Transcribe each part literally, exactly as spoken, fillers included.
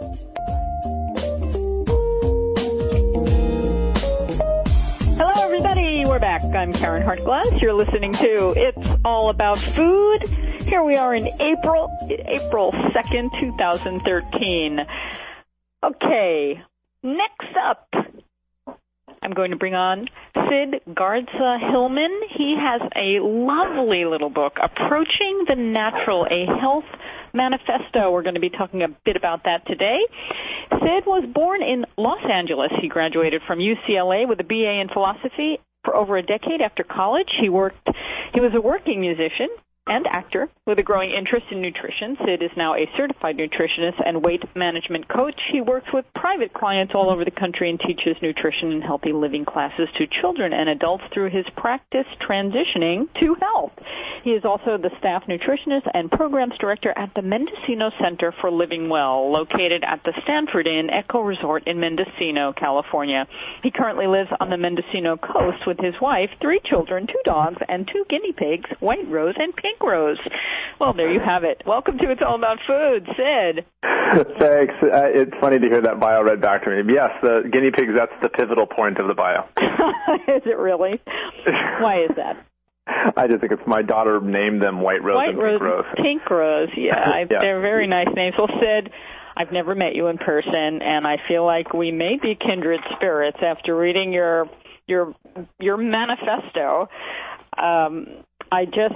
Hello, everybody. We're back. I'm Karen Hartglass. You're listening to It's All About Food. Here we are in April, April second, twenty thirteen. Okay, next up, I'm going to bring on Sid Garza Hillman. He has a lovely little book, Approaching the Natural, a Health Manifesto. We're going to be talking a bit about that today. Sid was born in Los Angeles. He graduated from U C L A with a B A in philosophy. For over a decade after college, he worked. He was a working musician and actor with a growing interest in nutrition. Sid is now a certified nutritionist and weight management coach. He works with private clients all over the country and teaches nutrition and healthy living classes to children and adults through his practice transitioning to health. He is also the staff nutritionist and programs director at the Mendocino Center for Living Well, located at the Stanford Inn Eco Resort in Mendocino, California. He currently lives on the Mendocino coast with his wife, three children, two dogs, and two guinea pigs, White Rose and Pink Rose. Well, there you have it. Welcome to It's All About Food, Sid. Thanks. Uh, it's funny to hear that bio read back to me. Yes, the guinea pigs, that's the pivotal point of the bio. Is it really? Why is that? I just think it's my daughter named them White Rose White and Rose Pink Rose. Pink Rose, yeah. I, yeah. They're very nice names. Well, Sid, I've never met you in person, and I feel like we may be kindred spirits after reading your your your manifesto. Um, I just...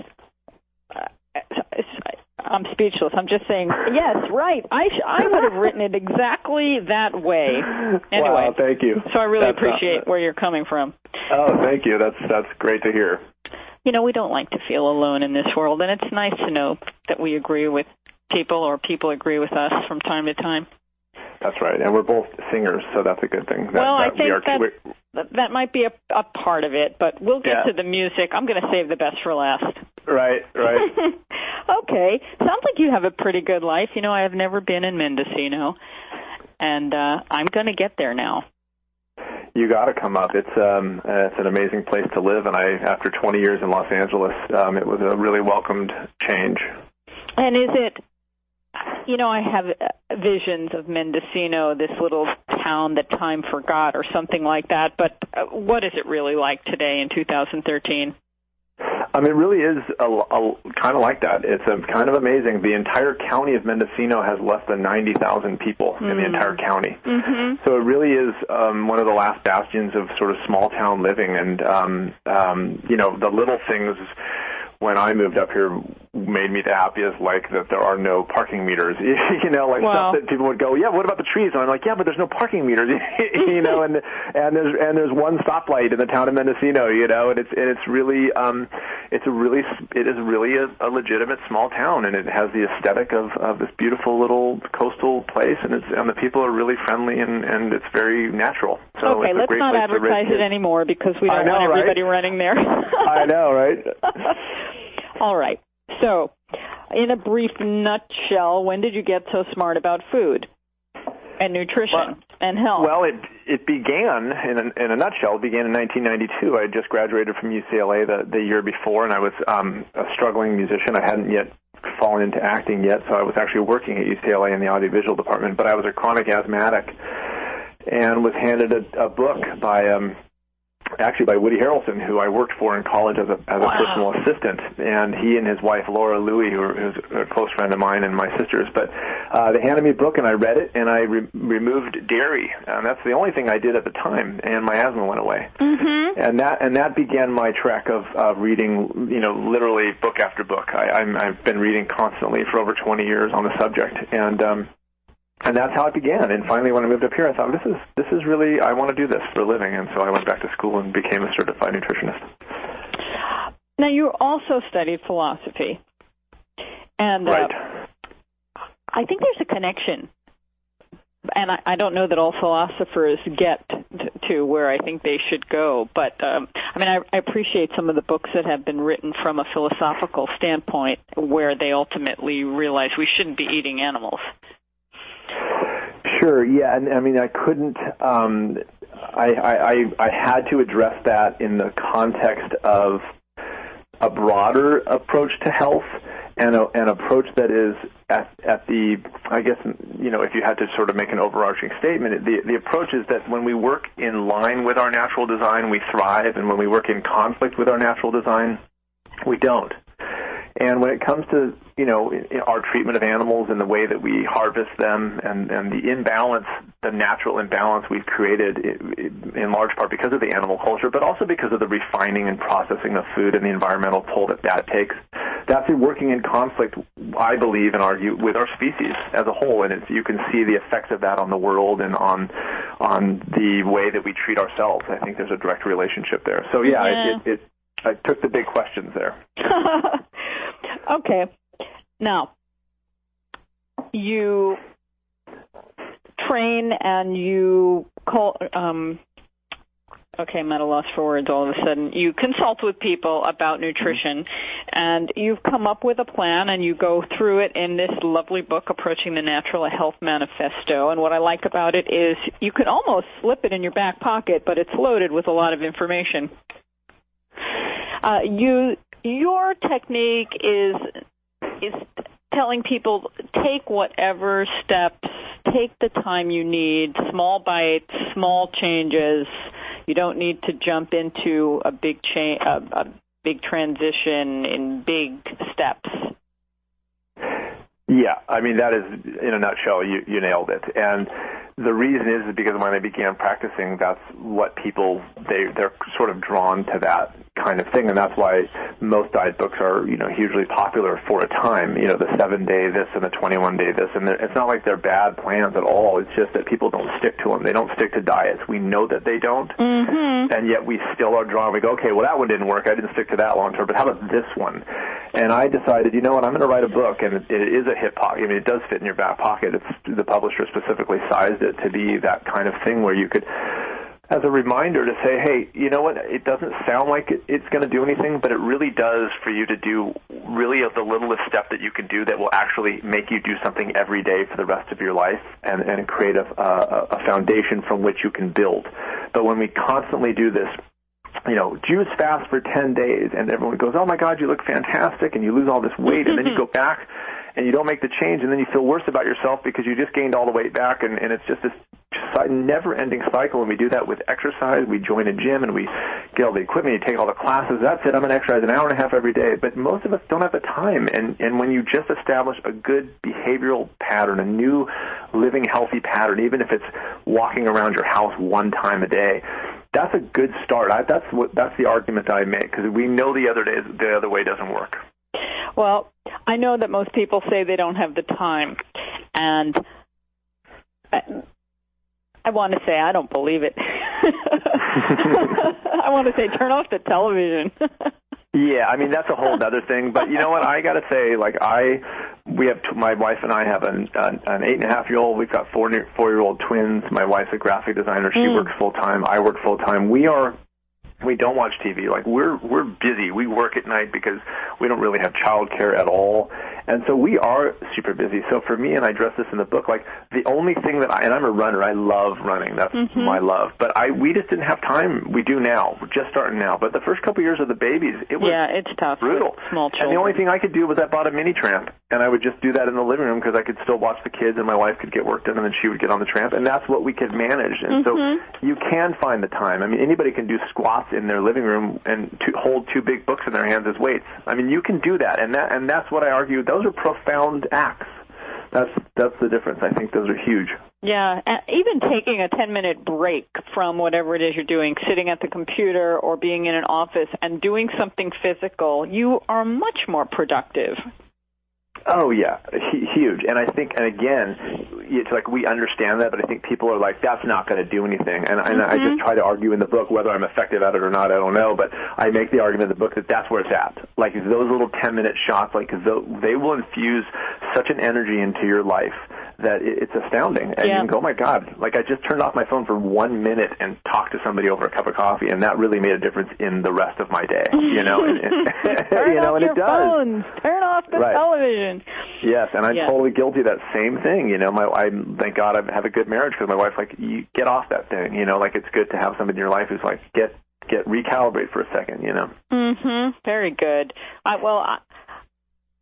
I'm speechless. I'm just saying, yes, right. I sh- I would have written it exactly that way. Anyway, wow, thank you. So I really that's appreciate awesome. where you're coming from. Oh, thank you. That's that's great to hear. You know, we don't like to feel alone in this world, and it's nice to know that we agree with people or people agree with us from time to time. That's right, and we're both singers, so that's a good thing. That, well, that I think we are, that, that might be a, a part of it, but we'll get yeah. to the music. I'm going to save the best for last. Right, right. Okay. Sounds like you have a pretty good life. You know, I have never been in Mendocino, and uh, I'm going to get there now. You got to come up. It's um, uh, it's an amazing place to live, and I, after twenty years in Los Angeles, um, it was a really welcomed change. And is it, you know, I have visions of Mendocino, this little town that time forgot or something like that, but what is it really like today in two thousand thirteen? I mean, it really is a, a, kind of like that. It's a, kind of amazing. The entire county of Mendocino has less than ninety thousand people mm-hmm. in the entire county. Mm-hmm. So it really is um, one of the last bastions of sort of small-town living. And, um, um, you know, the little things when I moved up here made me the happiest, like that there are no parking meters. you know, like wow. stuff that people would go, yeah, what about the trees? And I'm like, yeah, but there's no parking meters. you know, and and there's and there's one stoplight in the town of Mendocino. You know, and it's and it's really um, it's a really it is really a, a legitimate small town, and it has the aesthetic of, of this beautiful little coastal place, and it's and the people are really friendly, and, and it's very natural. So okay, it's a let's great not place advertise to it anymore because we don't know, want everybody right? running there. I know, right? All right. So, in a brief nutshell, when did you get so smart about food and nutrition well, and health? Well, it it began, in a, in a nutshell, it began in nineteen ninety-two. I had just graduated from U C L A the, the year before, and I was um, a struggling musician. I hadn't yet fallen into acting yet, so I was actually working at U C L A in the audiovisual department, but I was a chronic asthmatic and was handed a, a book by... Um, actually by Woody Harrelson, who I worked for in college as a as a wow. personal assistant, and he and his wife Laura Louie, who who's a close friend of mine and my sister's, but uh, they handed me a book and I read it and I re- removed dairy, and that's the only thing I did at the time, and my asthma went away. Mm-hmm. And that and that began my trek of uh, reading, you know, literally book after book. I, I'm, I've been reading constantly for over twenty years on the subject, and um, And that's how it began. And finally, when I moved up here, I thought, this is this is really, I want to do this for a living. And so I went back to school and became a certified nutritionist. Now, you also studied philosophy. And right. uh, I think there's a connection. And I, I don't know that all philosophers get to, to where I think they should go. But, um, I mean, I, I appreciate some of the books that have been written from a philosophical standpoint where they ultimately realize we shouldn't be eating animals. Sure, yeah, and I mean, I couldn't, um, I, I, I had to address that in the context of a broader approach to health and a, an approach that is at, at the, I guess, you know, if you had to sort of make an overarching statement, the, the approach is that when we work in line with our natural design, we thrive, and when we work in conflict with our natural design, we don't. And when it comes to, you know, our treatment of animals and the way that we harvest them and, and the imbalance, the natural imbalance we've created in large part because of the animal culture, but also because of the refining and processing of food and the environmental toll that that takes, that's working in conflict, I believe and argue, with our species as a whole. And it's, you can see the effects of that on the world and on on the way that we treat ourselves. I think there's a direct relationship there. So, yeah, yeah. It, it, it I took the big questions there. Okay. Now, you train and you call, um, okay, I'm at a loss for words all of a sudden. You consult with people about nutrition, and you've come up with a plan, and you go through it in this lovely book, Approaching the Natural, a Health Manifesto. And what I like about it is you can almost slip it in your back pocket, but it's loaded with a lot of information. Uh, you, your technique is is telling people, take whatever steps, take the time you need, small bites, small changes. You don't need to jump into a big cha- a, a big transition in big steps. Yeah, I mean, that is, in a nutshell, you, you nailed it. And the reason is, is because when I began practicing, that's what people, they, they're sort of drawn to that kind of thing. And that's why most diet books are, you know, hugely popular for a time, you know, the seven-day this and the twenty-one day this. And it's not like they're bad plans at all. It's just that people don't stick to them. They don't stick to diets. We know that they don't. Mm-hmm. And yet we still are drawn. We go, okay, well, that one didn't work. I didn't stick to that long term. But how about this one? And I decided, you know what, I'm going to write a book, and it, it is a hip pocket. I mean, it does fit in your back pocket. It's, the publisher specifically sized it to be that kind of thing where you could, as a reminder to say, hey, you know what, it doesn't sound like it, it's going to do anything, but it really does for you to do really the littlest step that you can do that will actually make you do something every day for the rest of your life and, and create a, a, a foundation from which you can build. But when we constantly do this, you know, juice fast for ten days, and everyone goes, oh, my God, you look fantastic, and you lose all this weight, and then you go back and you don't make the change, and then you feel worse about yourself because you just gained all the weight back, and, and it's just this never-ending cycle. And we do that with exercise. We join a gym, and we get all the equipment, you take all the classes. That's it. I'm going to exercise an hour and a half every day. But most of us don't have the time, and, and when you just establish a good behavioral pattern, a new living healthy pattern, even if it's walking around your house one time a day, that's a good start. I, that's what that's the argument I make, because we know the other day the other way doesn't work. Well, I know that most people say they don't have the time, and I, I want to say I don't believe it. I want to say turn off the television. Yeah, I mean, that's a whole other thing. But you know what? I got to say, like, I, we have, t- my wife and I have an, an, an eight and a half year old. We've got four, four-year-old twins. My wife's a graphic designer. She mm. works full-time. I work full-time. We are, we don't watch T V. Like, we're, we're busy. We work at night because we don't really have childcare at all. And so we are super busy. So for me, and I address this in the book, like the only thing that I, and I'm a runner, I love running. That's mm-hmm. my love. But I, we just didn't have time. We do now. We're just starting now. But the first couple of years of the babies, it was yeah, it's tough. Brutal. Small children. And the only thing I could do was I bought a mini tramp, and I would just do that in the living room because I could still watch the kids, and my wife could get work done, and then she would get on the tramp, and that's what we could manage. And mm-hmm. so you can find the time. I mean, anybody can do squats in their living room and to hold two big books in their hands as weights. I mean, you can do that, and that and that's what I argue. Those are profound acts. That's that's the difference. I think those are huge. Yeah, and even taking a ten-minute break from whatever it is you're doing, sitting at the computer or being in an office and doing something physical, you are much more productive. Oh, yeah, H- huge. And I think, and again, it's like we understand that, but I think people are like, that's not going to do anything. And, and mm-hmm. I just try to argue in the book, whether I'm effective at it or not, I don't know, but I make the argument in the book that that's where it's at. Like those little ten-minute shots, like they will infuse such an energy into your life that it's astounding. And yeah. you can go, oh, my God, like I just turned off my phone for one minute and talked to somebody over a cup of coffee, and that really made a difference in the rest of my day, you know? and, and, Turn you know, off and your it does. phone. Turn off the right. television. Yes, and I'm yeah. totally guilty of that same thing, you know? My, I Thank God I have a good marriage because my wife's like, you get off that thing, you know? Like it's good to have somebody in your life who's like, get, get recalibrate for a second, you know? Mm-hmm. Very good. I, well, I,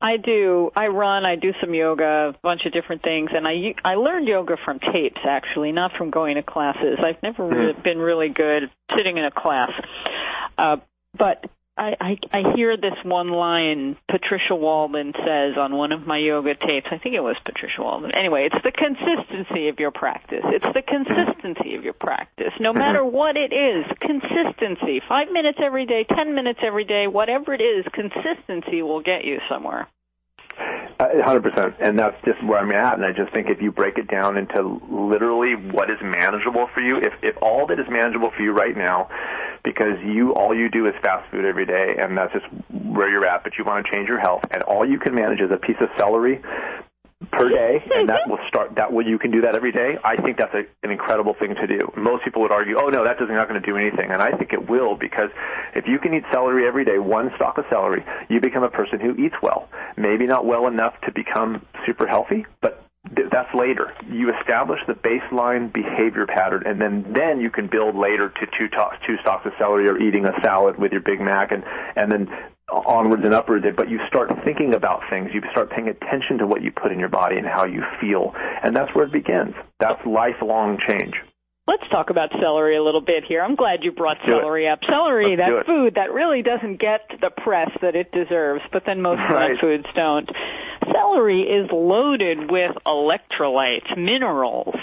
I do. I run. I do some yoga, a bunch of different things, and I I learned yoga from tapes, actually, not from going to classes. I've never really been really good sitting in a class, uh, but I, I I hear this one line Patricia Walden says on one of my yoga tapes. I think it was Patricia Walden. Anyway, it's the consistency of your practice. It's the consistency of your practice. No matter what it is, consistency. Five minutes every day, ten minutes every day, whatever it is, consistency will get you somewhere. Uh, one hundred percent, and that's just where I'm at, and I just think if you break it down into literally what is manageable for you, if, if all that is manageable for you right now, because you all you do is fast food every day, and that's just where you're at, but you want to change your health, and all you can manage is a piece of celery per day, and that will start, that will, you can do that every day, I think that's a, an incredible thing to do. Most people would argue, oh no, that doesn't, not going to do anything, and I think it will, because if you can eat celery every day, one stalk of celery, you become a person who eats well. Maybe not well enough to become super healthy, but th- that's later. You establish the baseline behavior pattern, and then, then you can build later to two, to- two stalks of celery or eating a salad with your Big Mac, and, and then onwards and upwards, but you start thinking about things. You start paying attention to what you put in your body and how you feel, and that's where it begins. That's lifelong change. Let's talk about celery a little bit here. I'm glad you brought Do celery it. up. Celery, Let's that food that really doesn't get the press that it deserves, but then most right. plant foods don't. Celery is loaded with electrolytes, minerals.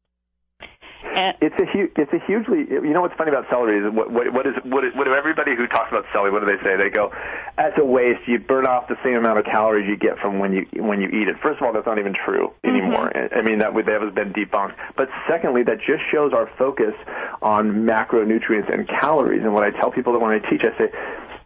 And it's a hu- it's a hugely, you know what's funny about celery is what what what is what, is, what do everybody who talks about celery, what do they say? They go, that's a waste. You burn off the same amount of calories you get from when you when you eat it. First of all, that's not even true anymore. Mm-hmm. I mean, that would that has been debunked. But secondly, that just shows our focus on macronutrients and calories. And what I tell people that when I teach, I say,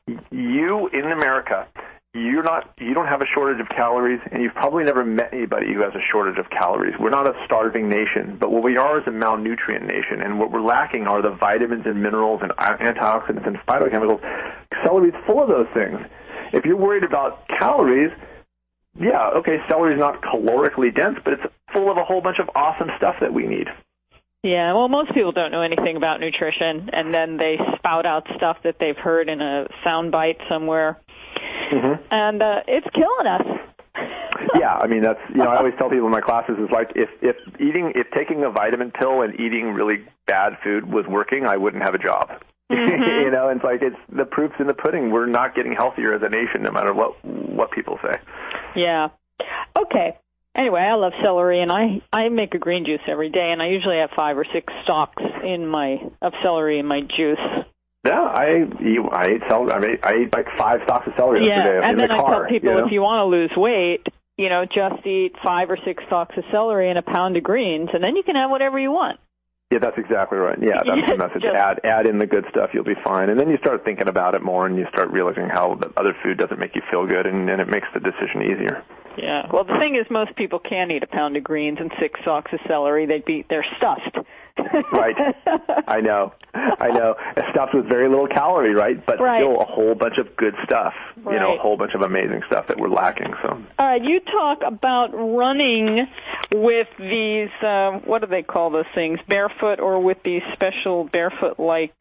you in America, You're not, you don't have a shortage of calories, and you've probably never met anybody who has a shortage of calories. We're not a starving nation, but what we are is a malnutrient nation, and what we're lacking are the vitamins and minerals and antioxidants and phytochemicals. Celery is full of those things. If you're worried about calories, yeah, okay, celery is not calorically dense, but it's full of a whole bunch of awesome stuff that we need. Yeah, well, most people don't know anything about nutrition, and then they spout out stuff that they've heard in a soundbite somewhere. Mm-hmm. And uh, it's killing us. Yeah, I mean, that's, you know, I always tell people in my classes is like if, if eating, if taking a vitamin pill and eating really bad food was working, I wouldn't have a job. Mm-hmm. You know, and it's like it's the proof's in the pudding. We're not getting healthier as a nation, no matter what what people say. Yeah. Okay. Anyway, I love celery, and I, I make a green juice every day, and I usually have five or six stalks in my of celery in my juice. Yeah, I eat, I eat celery. I mean, I eat like five stalks of celery yeah, every day and in then the I car. tell people you know? if you want to lose weight, you know, just eat five or six stalks of celery and a pound of greens, and then you can have whatever you want. Yeah, that's exactly right. Yeah, that's the message. Just, add add in the good stuff, you'll be fine. And then you start thinking about it more, and you start realizing how the other food doesn't make you feel good, and, and it makes the decision easier. Yeah. Well, the thing is, most people can't eat a pound of greens and six stalks of celery. They'd be they're stuffed. Right. I know. I know. It's stuffed with very little calorie, right? But right. still a whole bunch of good stuff. Right. You know, a whole bunch of amazing stuff that we're lacking. So. All right. You talk about running with these, uh, what do they call those things, barefoot or with these special barefoot-like...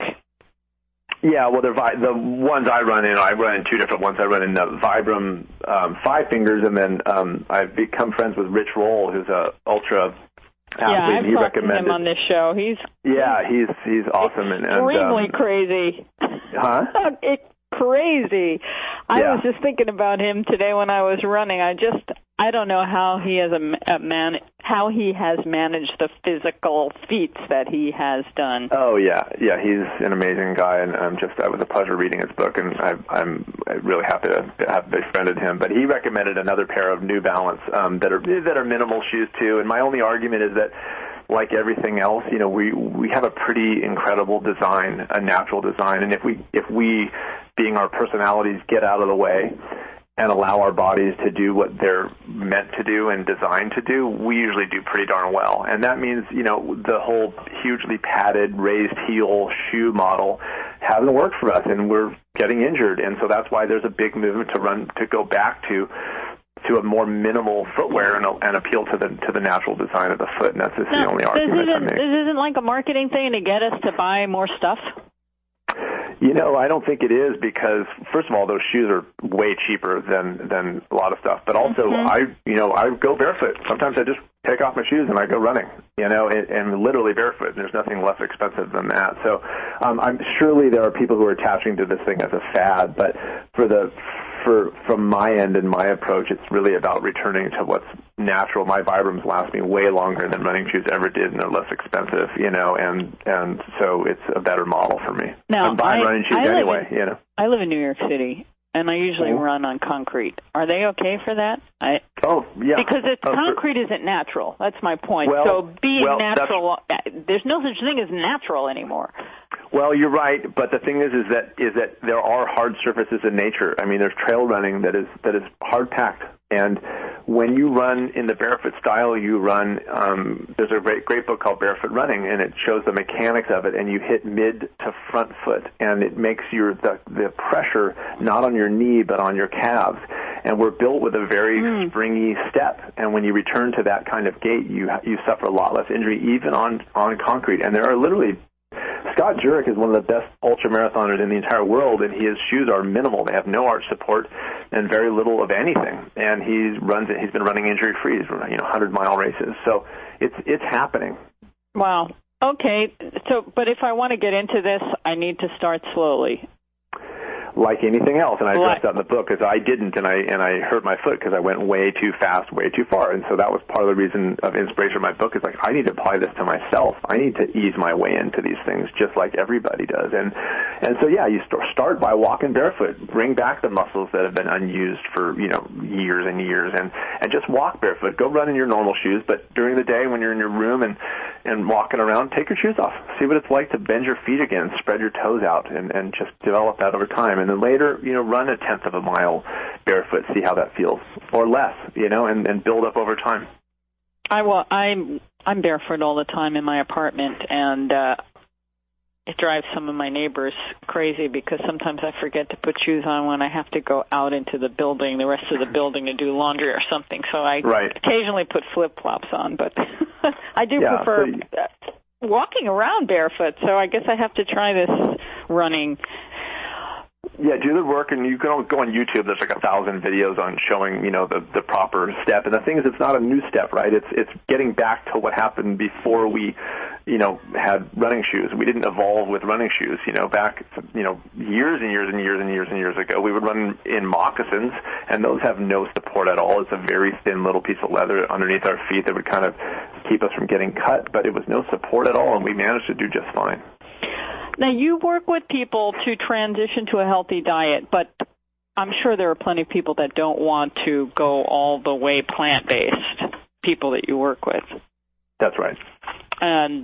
Yeah, well, they're vi- the ones I run in, I run in two different ones. I run in the Vibram um, Five Fingers, and then um, I've become friends with Rich Roll, who's a ultra athlete. Yeah, I've he talked to him on this show. He's yeah, he's he's awesome and extremely and, um, crazy. Huh? It's crazy. I yeah. was just thinking about him today when I was running. I just I don't know how he has a, a man how he has managed the physical feats that he has done. Oh yeah, yeah, he's an amazing guy, and I'm just it was a pleasure reading his book, and I, I'm really happy to have befriended him. But he recommended another pair of New Balance um, that are that are minimal shoes too. And my only argument is that, like everything else, you know, we we have a pretty incredible design, a natural design, and if we if we, being our personalities, get out of the way and allow our bodies to do what they're meant to do and designed to do, we usually do pretty darn well. And that means, you know, the whole hugely padded, raised heel shoe model hasn't worked for us, and we're getting injured. And so that's why there's a big movement to run to go back to to a more minimal footwear and, and appeal to the to the natural design of the foot. And that's just now, the only argument I make. This isn't like a marketing thing to get us to buy more stuff? You know, I don't think it is because, first of all, those shoes are way cheaper than than a lot of stuff. But also, mm-hmm. I, you know, I go barefoot. Sometimes I just take off my shoes and I go running, you know, and, and literally barefoot. There's nothing less expensive than that. So um, I'm surely there are people who are attaching to this thing as a fad. But for the for from my end and my approach, it's really about returning to what's natural. My Vibrams last me way longer than running shoes ever did, and they're less expensive, you know, and and so it's a better model for me. Now, I'm buying I, running shoes I anyway, in, you know. I live in New York City, and I usually mm-hmm. run on concrete. Are they okay for that? I, oh, yeah. Because it's, oh, concrete for, isn't natural. That's my point. Well, so being well, natural, there's no such thing as natural anymore. Well, you're right, but the thing is, is that is that there are hard surfaces in nature. I mean, there's trail running that is that is hard packed, and when you run in the barefoot style, you run. Um, there's a great great book called Barefoot Running, and it shows the mechanics of it. And you hit mid to front foot, and it makes your the the pressure not on your knee but on your calves. And we're built with a very mm. springy step, and when you return to that kind of gait, you you suffer a lot less injury, even on on concrete. And there are literally Scott Jurek is one of the best ultramarathoners in the entire world, and his shoes are minimal. They have no arch support and very little of anything. And he runs it. He's been running injury-free. He's running, you know, hundred-mile races. So it's it's happening. Wow. Okay. So, but if I want to get into this, I need to start slowly. Like anything else, and I well, addressed that in the book, because I didn't, and I and I hurt my foot because I went way too fast, way too far, and so that was part of the reason of inspiration of my book. Is like, I need to apply this to myself. I need to ease my way into these things, just like everybody does. And and so yeah, you start by walking barefoot, bring back the muscles that have been unused for you know years and years, and and just walk barefoot. Go run in your normal shoes, but during the day when you're in your room and and walking around, take your shoes off. See what it's like to bend your feet again, spread your toes out, and and just develop that over time. And then later, you know, run a tenth of a mile barefoot, see how that feels, or less, you know, and, and build up over time. I will. I'm I'm barefoot all the time in my apartment, and uh, it drives some of my neighbors crazy because sometimes I forget to put shoes on when I have to go out into the building, the rest of the building, to do laundry or something. So I right. occasionally put flip flops on, but I do yeah, prefer. So you, walking around barefoot, so I guess I have to try this running. Yeah, do the work, and you can go on YouTube. There's like a thousand videos on showing, you know, the, the proper step. And the thing is, it's not a new step, right? It's it's getting back to what happened before we, you know, had running shoes. We didn't evolve with running shoes, you know, back, you know, years and years and years and years and years ago. We would run in moccasins, and those have no support at all. It's a very thin little piece of leather underneath our feet that would kind of keep us from getting cut, but it was no support at all, and we managed to do just fine. Now, you work with people to transition to a healthy diet, but I'm sure there are plenty of people that don't want to go all the way plant-based, people that you work with. That's right. And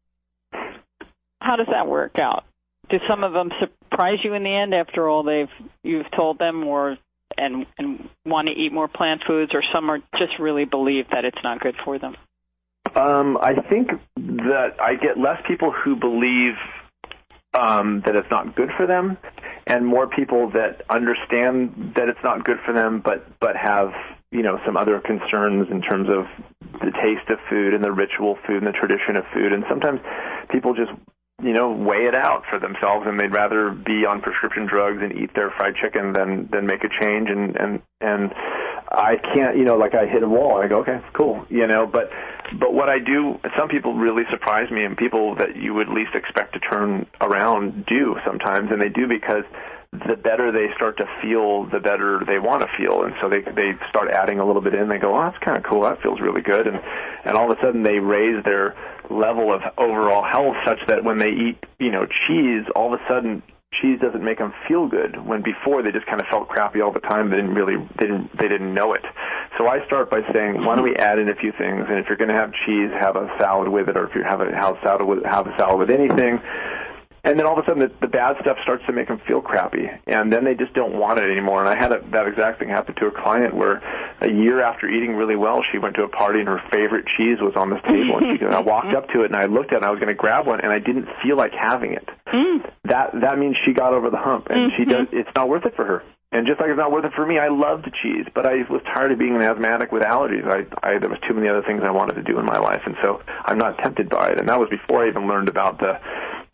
how does that work out? Do some of them surprise you in the end after all they've you've told them, or and, and want to eat more plant foods, or some are just really believe that it's not good for them? Um, I think that I get less people who believe Um, that it's not good for them, and more people that understand that it's not good for them, but but have you know some other concerns in terms of the taste of food and the ritual food and the tradition of food. And sometimes people just you know weigh it out for themselves, and they'd rather be on prescription drugs and eat their fried chicken than than make a change. And and and I can't you know like I hit a wall and I go, okay, cool, you know, but. But what I do, some people really surprise me, and people that you would least expect to turn around do sometimes, and they do because the better they start to feel, the better they want to feel, and so they they start adding a little bit in. They go, oh, that's kind of cool, that feels really good, and and all of a sudden they raise their level of overall health such that when they eat, you know, cheese, all of a sudden cheese doesn't make them feel good, when before they just kind of felt crappy all the time. They didn't really, they didn't, they didn't know it. So I start by saying, why don't we add in a few things? And if you're going to have cheese, have a salad with it, or if you have a have salad with have a salad with anything. And then all of a sudden, the, the bad stuff starts to make them feel crappy, and then they just don't want it anymore. And I had a, that exact thing happen to a client where a year after eating really well, she went to a party and her favorite cheese was on this table. And she, I walked up to it and I looked at it and I was going to grab one, and I didn't feel like having it. Mm. That that means she got over the hump, and mm-hmm. she does. It's not worth it for her. And just like it's not worth it for me, I loved cheese, but I was tired of being an asthmatic with allergies. I, I there was too many other things I wanted to do in my life, and so I'm not tempted by it. And that was before I even learned about the,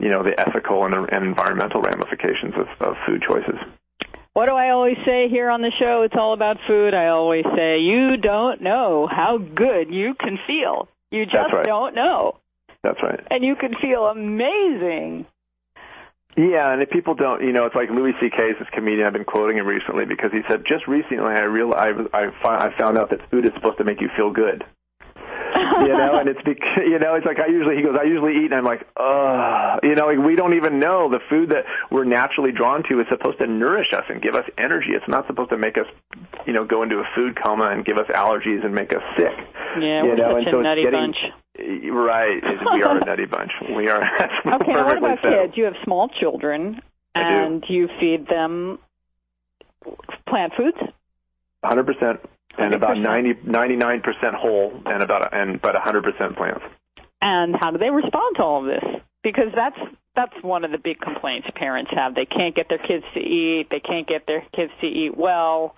you know, the ethical and, and environmental ramifications of, of food choices. What do I always say here on the show? It's all about food. I always say, you don't know how good you can feel. You just right. don't know. That's right. And you can feel amazing. Yeah, and if people don't, you know, it's like Louis C K is this comedian. I've been quoting him recently because he said, just recently I realized, I, I found out that food is supposed to make you feel good. You know, and it's, because, you know, it's like I usually, he goes, I usually eat, and I'm like, ugh. You know, like we don't even know the food that we're naturally drawn to is supposed to nourish us and give us energy. It's not supposed to make us, you know, go into a food coma and give us allergies and make us sick. Yeah, you we're know? such and so a nutty getting, bunch. Right. We are a nutty bunch. We are. That's okay, now what about so. kids? You have small children, and do. you feed them plant foods? one hundred percent. And about ninety, ninety-nine percent whole, and about and but one hundred percent plants. And how do they respond to all of this? Because that's that's one of the big complaints parents have. They can't get their kids to eat. They can't get their kids to eat well.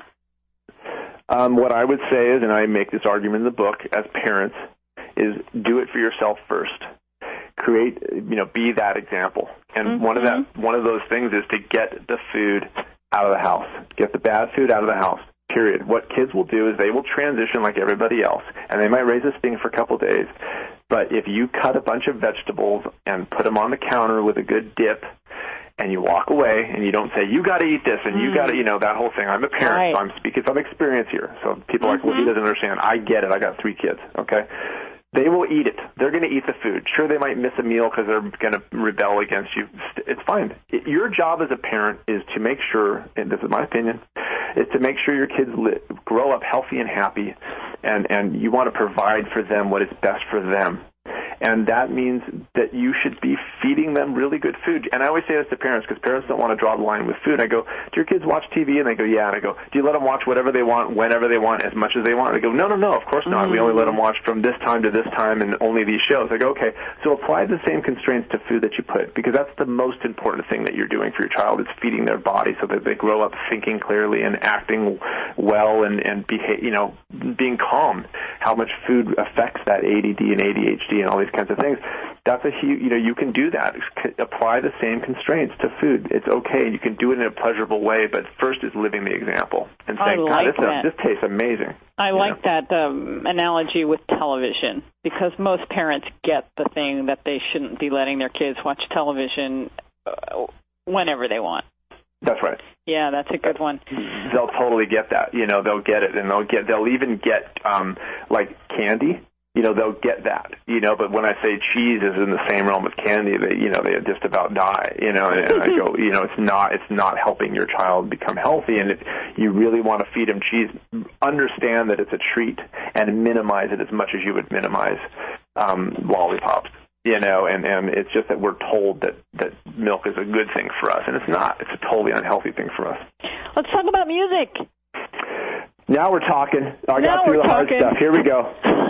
Um, what I would say is, and I make this argument in the book, as parents, is do it for yourself first. Create, you know, be that example. And mm-hmm. one of that, one of those things is to get the food out of the house. Get the bad food out of the house. Period. What kids will do is they will transition like everybody else, and they might raise a sting for a couple days. But if you cut a bunch of vegetables and put them on the counter with a good dip, and you walk away and you don't say, you got to eat this, and mm. you got to, you know, that whole thing. I'm a parent, right. so I'm speaking from experience here. So people are mm-hmm. like, well, he doesn't understand. I get it. I got three kids, okay? They will eat it. They're going to eat the food. Sure, they might miss a meal because they're going to rebel against you. It's fine. It, your job as a parent is to make sure, and this is my opinion, is to make sure your kids li- grow up healthy and happy, and, and you want to provide for them what is best for them. And that means that you should be feeding them really good food. And I always say this to parents because parents don't want to draw the line with food. I go, do your kids watch T V? And they go, yeah. And I go, do you let them watch whatever they want, whenever they want, as much as they want? And they go, no, no, no, of course not. Mm-hmm. We only let them watch from this time to this time and only these shows. I go, okay, so apply the same constraints to food that you put, because that's the most important thing that you're doing for your child is feeding their body so that they grow up thinking clearly and acting well and, and behave, you know, being calm. How much food affects that A D D and A D H D and all these kinds of things. That's a huge, you know, you can do that. Apply the same constraints to food. It's okay. You can do it in a pleasurable way, but first is living the example and saying, like God, this, that. this tastes amazing. I you like know? that um, analogy with television, because most parents get the thing that they shouldn't be letting their kids watch television uh, whenever they want. That's right. Yeah, that's a good one. They'll totally get that. You know, they'll get it, and they'll get. They'll even get um, like candy. You know, they'll get that. You know, but when I say cheese is in the same realm as candy, they, you know, they just about die. You know, and, and I go, you know, it's not. It's not helping your child become healthy. And if you really want to feed them cheese, understand that it's a treat and minimize it as much as you would minimize um, lollipops. You know, and, and it's just that we're told that, that milk is a good thing for us, and it's not. It's a totally unhealthy thing for us. Let's talk about music. Now we're talking. I now got through we're the talking. hard stuff. Here we go.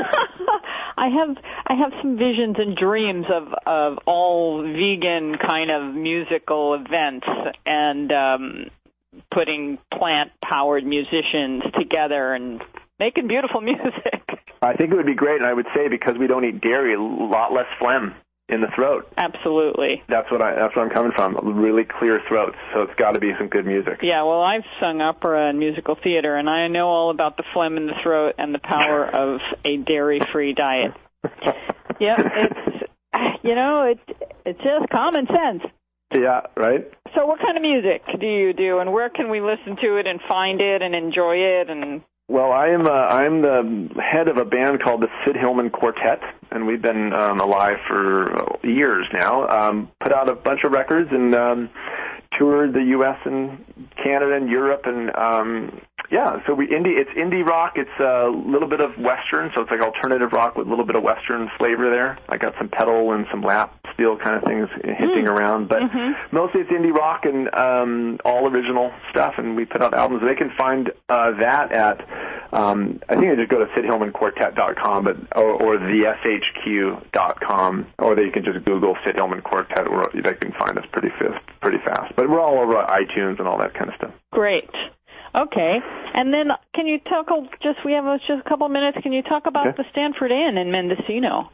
I have I have some visions and dreams of, of all vegan kind of musical events and um, putting plant-powered musicians together and making beautiful music. I think it would be great, and I would say because we don't eat dairy, a lot less phlegm in the throat. Absolutely. That's what I. That's where I'm coming from. Really clear throats, so it's got to be some good music. Yeah, well, I've sung opera and musical theater, and I know all about the phlegm in the throat and the power of a dairy-free diet. Yeah, it's you know, it it's just common sense. Yeah, right. So, what kind of music do you do, and where can we listen to it and find it and enjoy it and? Well, I am uh, I'm the head of a band called the Sid Hillman Quartet, and we've been um, alive for years now. Um, put out a bunch of records and um, toured the U S and Canada and Europe, and um, yeah, so we indie. It's indie rock. It's a little bit of Western, so it's like alternative rock with a little bit of Western flavor there. I got some pedal and some lap steel kind of things hinting mm. around, but mm-hmm. mostly it's indie rock and um, all original stuff. And we put out albums. They can find uh, that at um, I think they just go to sid hillman quartet dot com, but or, or the s h q dot com, or they can just Google Sid Hillman Quartet, or they can find us pretty fast. Pretty fast. But we're all over iTunes and all that kind of stuff. Great. Okay. And then can you talk, just we have just a couple minutes, can you talk about okay. the Stanford Inn in Mendocino?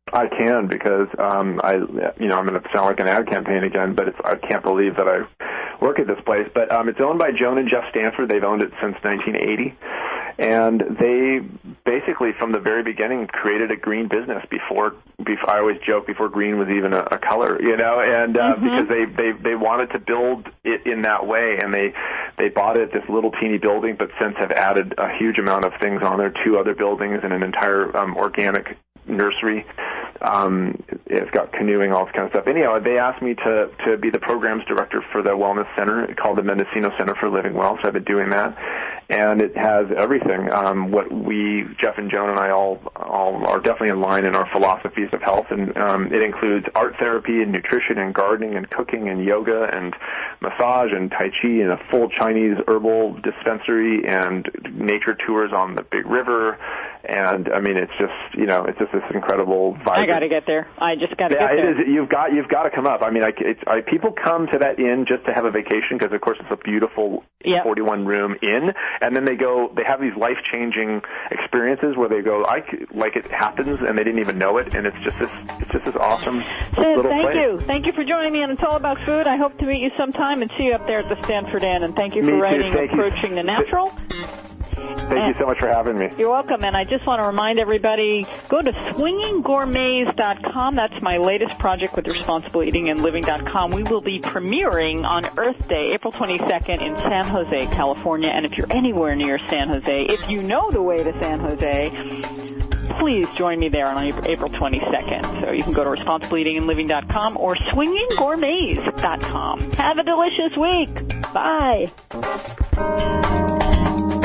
I can because um, I, you know, I'm going to sound like an ad campaign again, but it's, I can't believe that I work at this place. But um, it's owned by Joan and Jeff Stanford. They've owned it since nineteen eighty. And they basically, from the very beginning, created a green business before, before I always joke, before green was even a, a color, you know, and uh, mm-hmm. because they, they, they wanted to build it in that way, and they, they bought it, this little teeny building, but since have added a huge amount of things on there, two other buildings and an entire um, organic nursery. Um, it's got canoeing, all this kind of stuff. Anyhow, they asked me to, to be the programs director for the wellness center called the Mendocino Center for Living Well, so I've been doing that. And it has everything. Um, what we, Jeff and Joan and I all, all are definitely in line in our philosophies of health. And um, it includes art therapy and nutrition and gardening and cooking and yoga and massage and Tai Chi and a full Chinese herbal dispensary and nature tours on the big river. And I mean, it's just, you know, it's just this incredible vibe. I got to get there. I just got to yeah, get there. It is, you've got, you've got to come up. I mean, I, it's, I, people come to that inn just to have a vacation because, of course, it's a beautiful yep. forty-one room inn. And then they go, they have these life-changing experiences where they go, I, like it happens, and they didn't even know it, and it's just this, it's just this awesome Sid, little thank place. you. Thank you for joining me on It's All About Food. I hope to meet you sometime and see you up there at the Stanford Inn. And thank you for me writing thank Approaching you. the Natural. Thank and you so much for having me. You're welcome. And I just want to remind everybody, go to swinging gourmets dot com. That's my latest project with responsible eating and living dot com. We will be premiering on Earth Day, April twenty-second in San Jose, California. And if you're anywhere near San Jose, if you know the way to San Jose, please join me there on April twenty-second. So you can go to responsible eating and living dot com or swinging gourmets dot com. Have a delicious week. Bye.